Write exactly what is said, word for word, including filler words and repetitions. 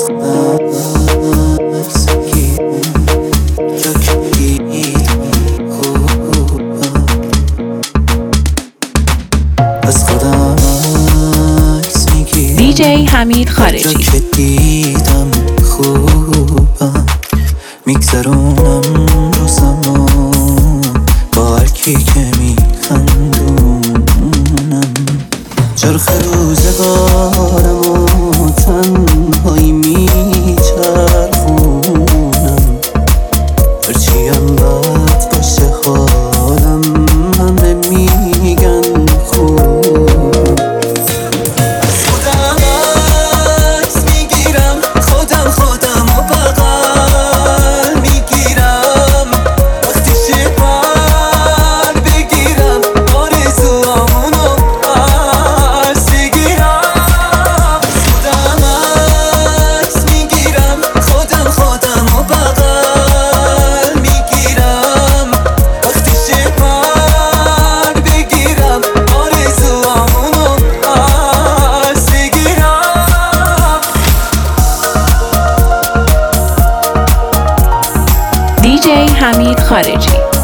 دیجی حمید خارجی. که دیدم خوبم میگذرونم روزمو با هرکی که میخندونم، چرخ روزگارم و تنهایی میچرخونم، هرچیم بد باشه حالم همه میگن خوب. دیجی حمید خارجی.